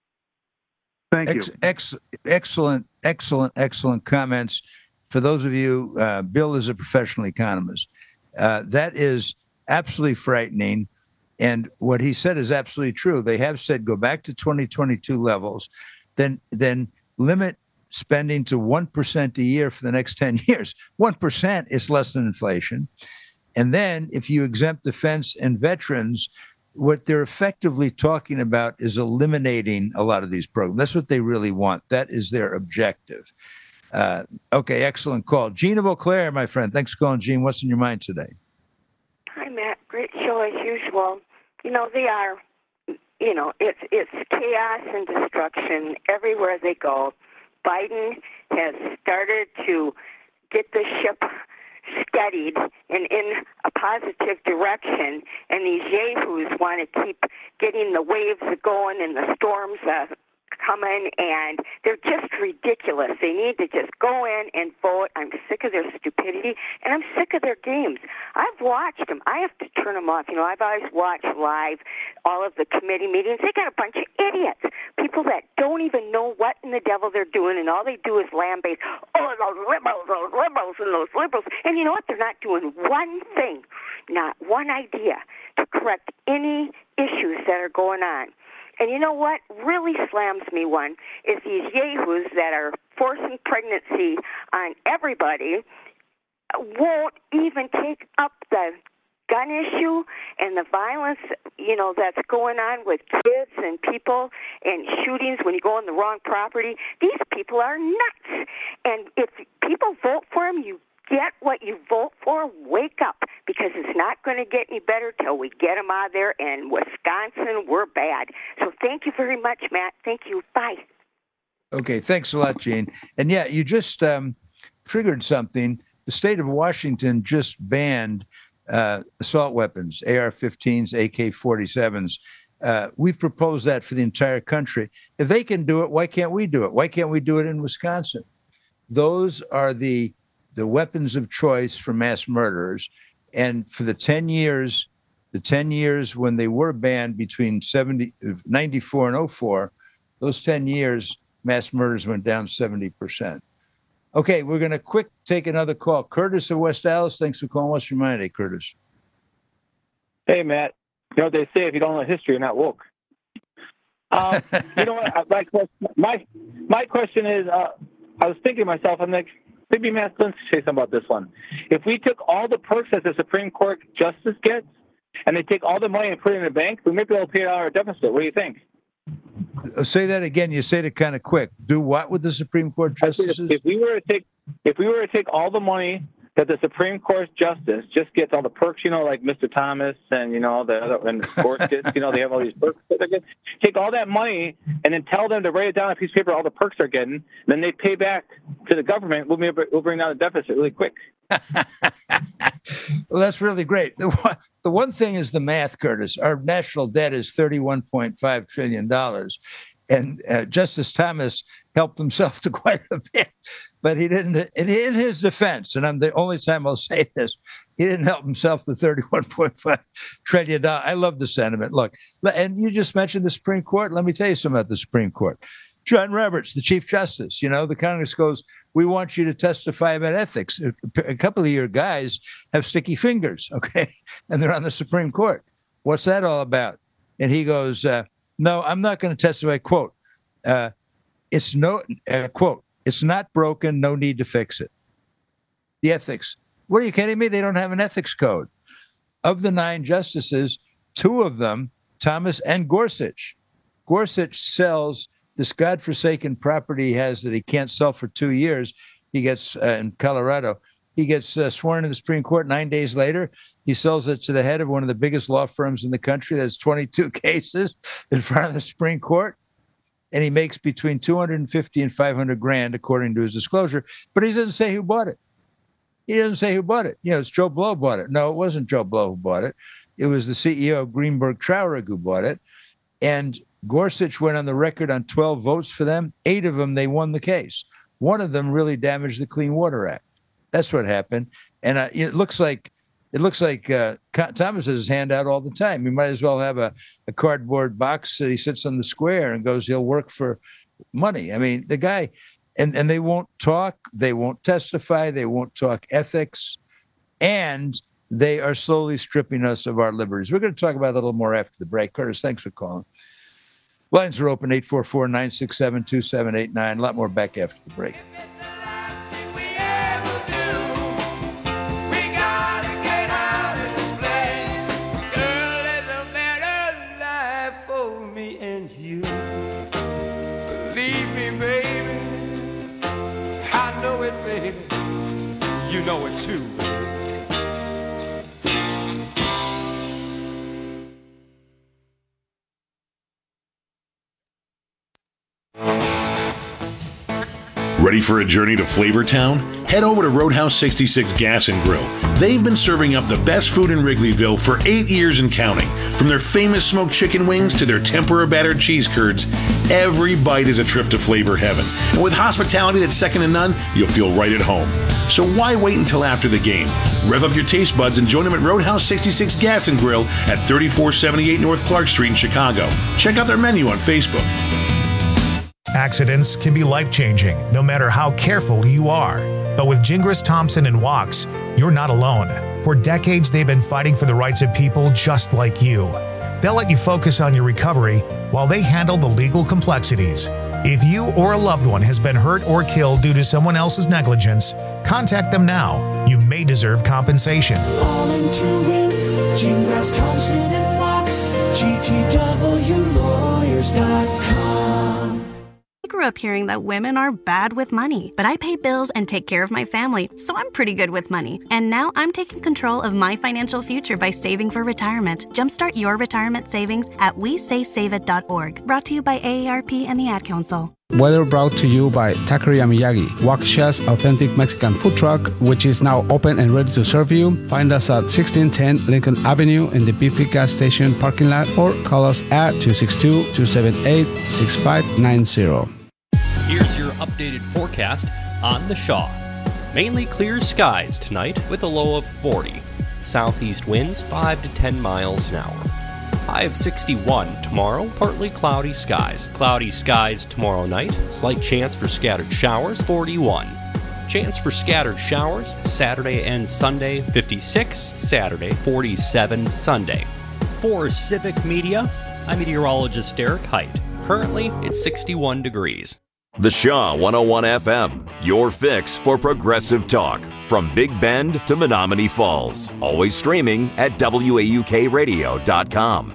Thank Ex- you. Ex- excellent, excellent, excellent comments. For those of you, uh, Bill is a professional economist. Uh, that is absolutely frightening. And what he said is absolutely true. They have said go back to twenty twenty-two levels, then then limit spending to one percent a year for the next ten years. one percent is less than inflation. And then if you exempt defense and veterans, what they're effectively talking about is eliminating a lot of these programs. That's what they really want. That is their objective. Uh, okay, excellent call. Gene of Eau Claire, my friend. Thanks for calling, Gene. What's in your mind today? Hi, Matt. Great show as usual. You know, they are, you know, it's it's chaos and destruction everywhere they go. Biden has started to get the ship steadied and in a positive direction, and these yahoos want to keep getting the waves going and the storms uh, coming, and they're just ridiculous. They need to just go in and vote. I'm sick of their stupidity, and I'm sick of their games. I've watched them. I have to turn them off. You know, I've always watched live all of the committee meetings. They got a bunch of idiots, people that don't even know what in the devil they're doing, and all they do is lambaste, oh, those liberals, those liberals, and those liberals. And you know what? They're not doing one thing, not one idea to correct any issues that are going on. And you know what really slams me one is these yahoos that are forcing pregnancy on everybody won't even take up the gun issue and the violence, you know, that's going on with kids and people and shootings when you go on the wrong property. These people are nuts. And if people vote for them, you get what you vote for. Wake up, because it's not going to get any better till we get them out of there. And Wisconsin, we're bad. So thank you very much, Matt. Thank you. Bye. Okay, thanks a lot, Gene. And yeah, you just um, triggered something. The state of Washington just banned uh, assault weapons, A R fifteens, A K forty-sevens. Uh, we've proposed that for the entire country. If they can do it, why can't we do it? Why can't we do it in Wisconsin? Those are the the weapons of choice for mass murderers. And for the ten years, the ten years when they were banned between seventy, ninety-four and oh four, those ten years, mass murders went down seventy percent. Okay, we're going to quick take another call. Curtis of West Dallas, thanks for calling. What's your mind, hey, Curtis? Hey, Matt. You know what they say, if you don't know history, you're not woke. Um, you know what? My, my, my question is, uh, I was thinking to myself, I'm like, maybe Matt Flynn should say something about this one. If we took all the perks that the Supreme Court justice gets, and they take all the money and put it in a bank, we might be able to pay out our deficit. What do you think? Say that again. You said it kind of quick. Do what with the Supreme Court justices? If, if we were to take, if we were to take all the money that the Supreme Court justice just gets, all the perks, you know, like Mister Thomas and you know the other and the court gets, you know, they have all these perks. Take all that money and then tell them to write it down on a piece of paper. All the perks they're getting, then they pay back to the government. We'll, be, we'll bring down the deficit really quick. Well, that's really great. The one, the one thing is the math, Curtis. Our national debt is thirty-one point five trillion dollars. And uh, Justice Thomas helped himself to quite a bit, but he didn't. In his defense, and I'm the only time I'll say this, he didn't help himself to thirty-one point five trillion dollars. I love the sentiment. Look, and you just mentioned the Supreme Court. Let me tell you something about the Supreme Court. John Roberts, the Chief Justice, you know, the Congress goes, we want you to testify about ethics. A couple of your guys have sticky fingers, okay? And they're on the Supreme Court. What's that all about? And he goes, uh, no, I'm not going to testify. Quote, uh, it's no, uh, quote, it's not broken, no need to fix it. The ethics. What are you kidding me? They don't have an ethics code. Of the nine justices, two of them, Thomas and Gorsuch. Gorsuch sells this godforsaken property he has that he can't sell for two years. He gets uh, in Colorado. He gets uh, sworn in the Supreme Court. Nine days later, he sells it to the head of one of the biggest law firms in the country. There's twenty-two cases in front of the Supreme Court. And he makes between two hundred fifty and five hundred grand, according to his disclosure. But he doesn't say who bought it. He doesn't say who bought it. You know, it's Joe Blow bought it. No, it wasn't Joe Blow who bought it. It was the C E O of Greenberg Traurig who bought it. And Gorsuch went on the record on twelve votes for them. Eight of them, they won the case. One of them really damaged the Clean Water Act. That's what happened. And uh, it looks like it looks like uh, Thomas has his hand out all the time. He might as well have a, a cardboard box that he sits on the square and goes, he'll work for money. I mean, the guy, and, and they won't talk. They won't testify. They won't talk ethics. And they are slowly stripping us of our liberties. We're going to talk about that a little more after the break. Curtis, thanks for calling. Lines are open, eight four four, nine six seven, two seven eight nine. A lot more back after the break. You know it too. Ready for a journey to Flavortown? Head over to Roadhouse sixty-six Gas and Grill. They've been serving up the best food in Wrigleyville for eight years and counting. From their famous smoked chicken wings to their tempura battered cheese curds, every bite is a trip to flavor heaven. And with hospitality that's second to none, you'll feel right at home. So why wait until after the game? Rev up your taste buds and join them at Roadhouse sixty-six Gas and Grill at thirty-four seventy-eight North Clark Street in Chicago. Check out their menu on Facebook. Accidents can be life-changing, no matter how careful you are. But with Gingras Thompson and Wachs, you're not alone. For decades, they've been fighting for the rights of people just like you. They'll let you focus on your recovery while they handle the legal complexities. If you or a loved one has been hurt or killed due to someone else's negligence, contact them now. You may deserve compensation. All in to win. Gingras Thompson and Wachs. G T W lawyers dot com. I grew up hearing that women are bad with money, but I pay bills and take care of my family, so I'm pretty good with money. And now I'm taking control of my financial future by saving for retirement. Jumpstart your retirement savings at we say save it dot org. Brought to you by A A R P and the Ad Council. Weather brought to you by Taqueria Miyagi, Waukesha's authentic Mexican food truck, which is now open and ready to serve you. Find us at sixteen ten Lincoln Avenue in the B P gas station parking lot, or call us at two six two, two seven eight, six five nine zero. Here's your updated forecast on the Shaw. Mainly clear skies tonight with a low of forty. Southeast winds five to ten miles an hour. High of sixty-one tomorrow, partly cloudy skies. Cloudy skies tomorrow night, slight chance for scattered showers, forty-one. Chance for scattered showers Saturday and Sunday, fifty-six. Saturday, forty-seven Sunday. For Civic Media, I'm meteorologist Derek Height. Currently, it's sixty-one degrees. The Shaw one oh one F M, your fix for progressive talk. From Big Bend to Menominee Falls. Always streaming at W A U K radio dot com.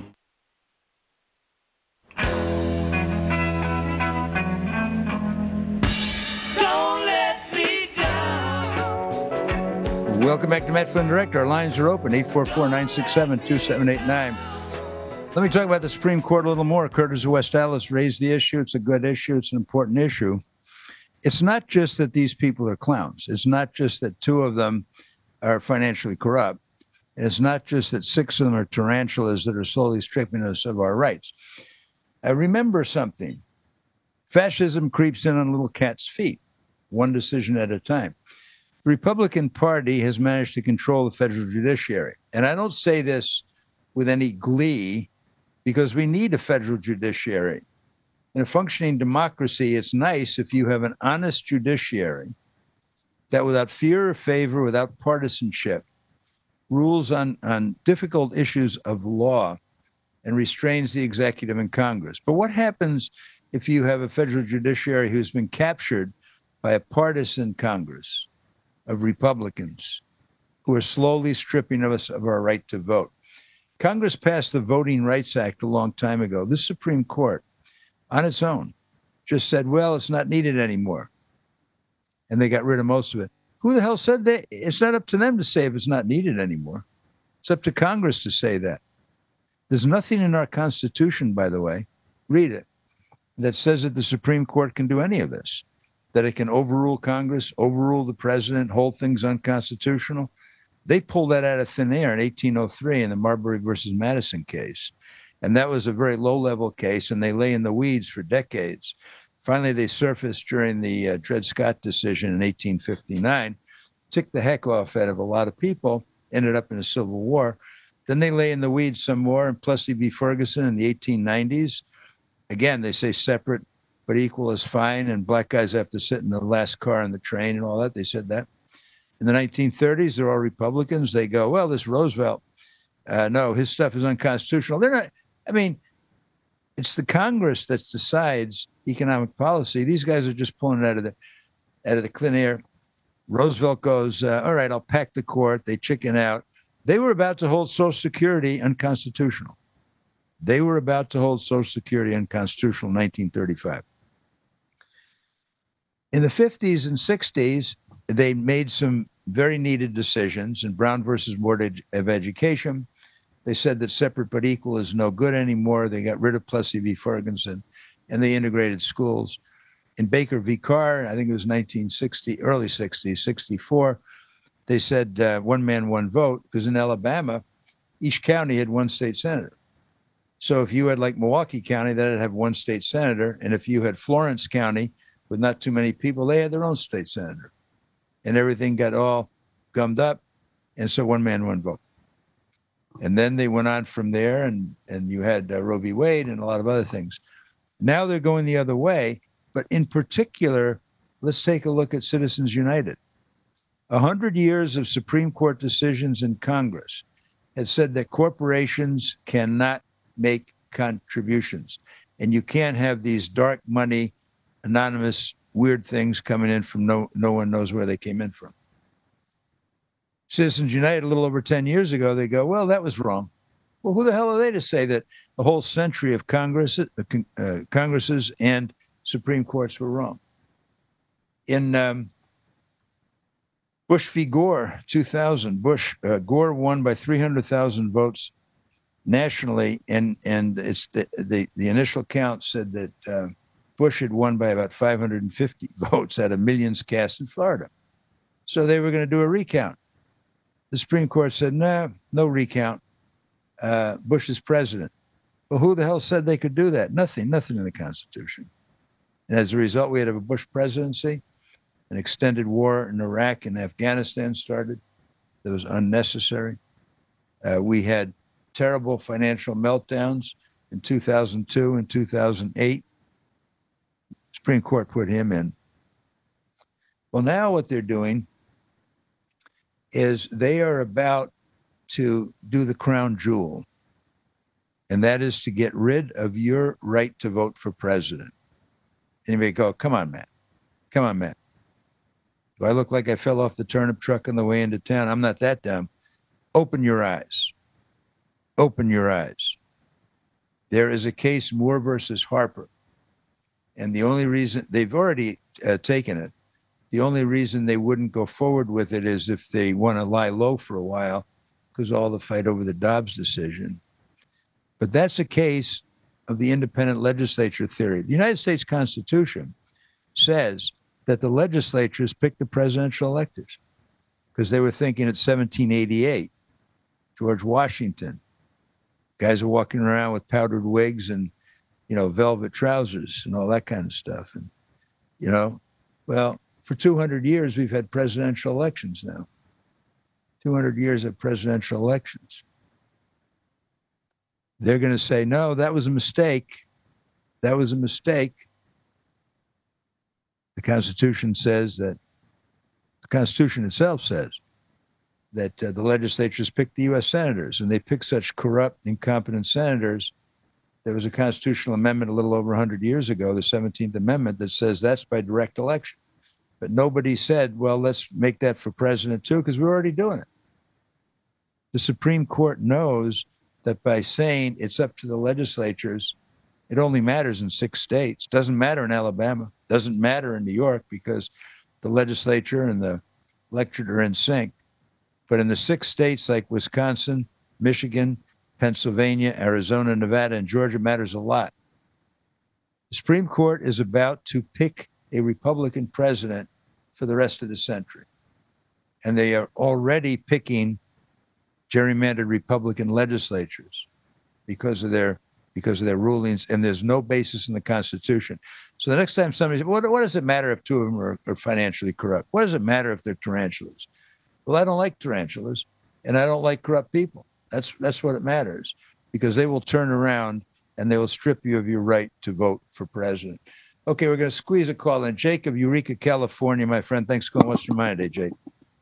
Welcome back to Matt Flynn Direct. Our lines are open, eight four four, nine six seven, two seven eight nine. Let me talk about the Supreme Court a little more. Curtis of West Allis raised the issue. It's a good issue. It's an important issue. It's not just that these people are clowns. It's not just that two of them are financially corrupt. It's not just that six of them are tarantulas that are slowly stripping us of our rights. Uh, remember something. Fascism creeps in on little cat's feet, one decision at a time. The Republican Party has managed to control the federal judiciary. And I don't say this with any glee, because we need a federal judiciary. In a functioning democracy, it's nice if you have an honest judiciary that, without fear or favor, without partisanship, rules on, on difficult issues of law and restrains the executive and Congress. But what happens if you have a federal judiciary who's been captured by a partisan Congress of Republicans who are slowly stripping us of our right to vote? Congress passed the Voting Rights Act a long time ago. This Supreme Court, on its own, just said, well, it's not needed anymore. And they got rid of most of it. Who the hell said that? It's not up to them to say if it's not needed anymore. It's up to Congress to say that. There's nothing in our Constitution, by the way, read it, that says that the Supreme Court can do any of this, that it can overrule Congress, overrule the president, hold things unconstitutional. They pulled that out of thin air in eighteen oh three in the Marbury versus Madison case. And that was a very low-level case, and they lay in the weeds for decades. Finally, they surfaced during the uh, Dred Scott decision in eighteen fifty-nine, ticked the heck off out of a lot of people, ended up in a civil war. Then they lay in the weeds some more in Plessy v. Ferguson in the eighteen nineties. Again, they say separate but equal is fine, and black guys have to sit in the last car on the train and all that. They said that. In the nineteen thirties, they're all Republicans. They go, well, this Roosevelt, uh, no, his stuff is unconstitutional. They're not, I mean, it's the Congress that decides economic policy. These guys are just pulling it out of the, out of the clean air. Roosevelt goes, uh, all right, I'll pack the court. They chicken out. They were about to hold Social Security unconstitutional. They were about to hold Social Security unconstitutional in nineteen thirty-five. In the fifties and sixties, they made some very needed decisions. In Brown versus Board of Education, they said that separate but equal is no good anymore. They got rid of Plessy v. Ferguson, and they integrated schools. In Baker v. Carr, I think it was nineteen sixty, early sixties, sixty-four, they said uh, one man, one vote, because in Alabama, each county had one state senator. So if you had like Milwaukee County, that'd have one state senator. And if you had Florence County with not too many people, they had their own state senator. And everything got all gummed up. And so one man, one vote. And then they went on from there, and, and you had uh, Roe v. Wade and a lot of other things. Now they're going the other way. But in particular, let's take a look at Citizens United. A hundred years of Supreme Court decisions in Congress had said that corporations cannot make contributions. And you can't have these dark money, anonymous, weird things coming in from no, no one knows where they came in from. Citizens United, a little over ten years ago, they go, well, that was wrong. Well, who the hell are they to say that a whole century of Congress, uh, Congresses and Supreme Courts were wrong? In um, Bush v. Gore, two thousand, Bush, uh, Gore won by three hundred thousand votes nationally, and and it's the, the, the initial count said that uh, Bush had won by about five hundred fifty votes out of millions cast in Florida. So they were going to do a recount. The Supreme Court said, no, no recount. Uh, Bush is president. Well, who the hell said they could do that? Nothing, nothing in the Constitution. And as a result, we had a Bush presidency. An extended war in Iraq and Afghanistan started that was unnecessary. Uh, we had terrible financial meltdowns in two thousand two and two thousand eight. Supreme Court put him in. Well, now what they're doing is they are about to do the crown jewel, and that is to get rid of your right to vote for president. Anybody go, come on, Matt. Come on, Matt. Do I look like I fell off the turnip truck on the way into town? I'm not that dumb. Open your eyes. Open your eyes. There is a case, Moore versus Harper. And the only reason they've already uh, taken it, the only reason they wouldn't go forward with it is if they want to lie low for a while because all the fight over the Dobbs decision. But that's a case of the independent legislature theory. The United States Constitution says that the legislatures pick the presidential electors because they were thinking at seventeen eighty-eight, George Washington, guys are walking around with powdered wigs and, you know, velvet trousers and all that kind of stuff. And, you know, well, for two hundred years, we've had presidential elections now. two hundred years of presidential elections. They're going to say, no, that was a mistake. That was a mistake. The Constitution says that, the Constitution itself says that uh, the legislatures pick the U S senators, and they pick such corrupt, incompetent senators. There was a constitutional amendment a little over one hundred years ago, the seventeenth Amendment, that says that's by direct election. But nobody said, well, let's make that for president too, because we're already doing it. The Supreme Court knows that by saying it's up to the legislatures, it only matters in six states. Doesn't matter in Alabama. Doesn't matter in New York because the legislature and the electorate are in sync. But in the six states like Wisconsin, Michigan, Pennsylvania, Arizona, Nevada, and Georgia matters a lot. The Supreme Court is about to pick a Republican president for the rest of the century. And they are already picking gerrymandered Republican legislatures because of their because of their rulings, and there's no basis in the Constitution. So the next time somebody says, what, what does it matter if two of them are, are financially corrupt? What does it matter if they're tarantulas? Well, I don't like tarantulas, and I don't like corrupt people. That's that's what it matters, because they will turn around and they will strip you of your right to vote for president. Okay, we're going to squeeze a call in. Jake of Eureka, California, my friend. Thanks for calling. What's your mind today, Jake?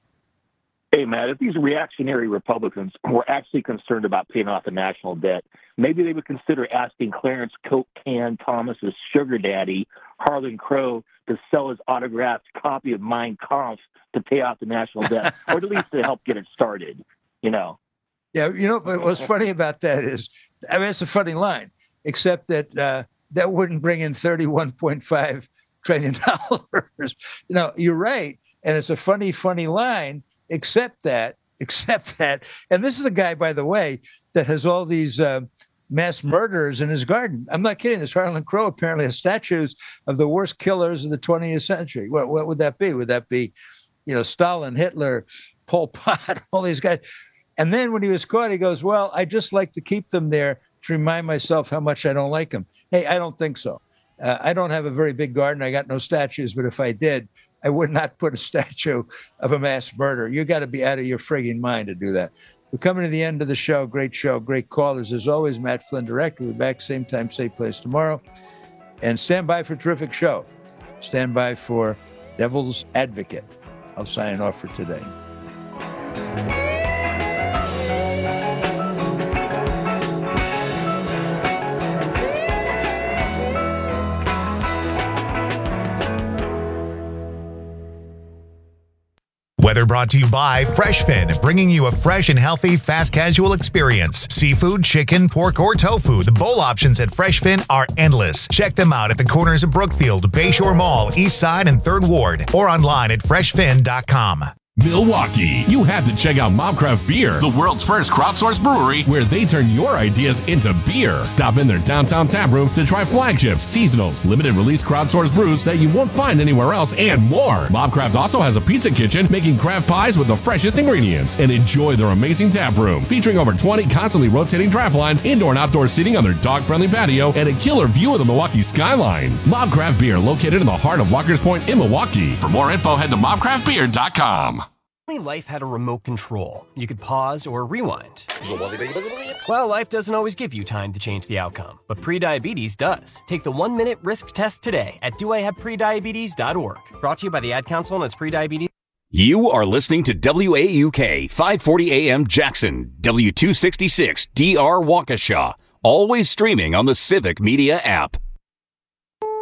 Hey, Matt, if these reactionary Republicans were actually concerned about paying off the national debt, maybe they would consider asking Clarence Coke Can Thomas's sugar daddy, Harlan Crow, to sell his autographed copy of Mein Kampf to pay off the national debt, or at least to help get it started, you know? Yeah, you know, but what's funny about that is, I mean, it's a funny line, except that uh, that wouldn't bring in thirty-one point five trillion dollars. You know, you're right. And it's a funny, funny line, except that, except that, and this is a guy, by the way, that has all these uh, mass murderers in his garden. I'm not kidding. This Harlan Crow apparently has statues of the worst killers of the twentieth century. What, what would that be? Would that be, you know, Stalin, Hitler, Pol Pot, all these guys? And then when he was caught, he goes, well, I just like to keep them there to remind myself how much I don't like them. Hey, I don't think so. Uh, I don't have a very big garden. I got no statues, but if I did, I would not put a statue of a mass murderer. You got to be out of your frigging mind to do that. We're coming to the end of the show. Great show, great callers. As always, Matt Flynn, director. We'll be back same time, same place tomorrow. And stand by for a terrific show. Stand by for Devil's Advocate. I'll sign off for today. Weather brought to you by FreshFin, bringing you a fresh and healthy fast casual experience. Seafood, chicken, pork, or tofu, the bowl options at FreshFin are endless. Check them out at the corners of Brookfield, Bayshore Mall, East Side, and third Ward, or online at fresh fin dot com. Milwaukee. You have to check out Mobcraft Beer, the world's first crowdsourced brewery where they turn your ideas into beer. Stop in their downtown tap room to try flagships, seasonals, limited release crowdsourced brews that you won't find anywhere else, and more. Mobcraft also has a pizza kitchen making craft pies with the freshest ingredients. And enjoy their amazing tap room featuring over twenty constantly rotating draft lines, indoor and outdoor seating on their dog-friendly patio, and a killer view of the Milwaukee skyline. Mobcraft Beer, located in the heart of Walker's Point in Milwaukee. For more info, head to mobcraft beer dot com. Life had a remote control. You could pause or rewind. Well, life doesn't always give you time to change the outcome, but prediabetes does. Take the one-minute risk test today at do I have prediabetes dot org. Brought to you by the Ad Council and its prediabetes. You are listening to W A U K five forty A M Jackson, W two sixty-six D R Waukesha, always streaming on the Civic Media app.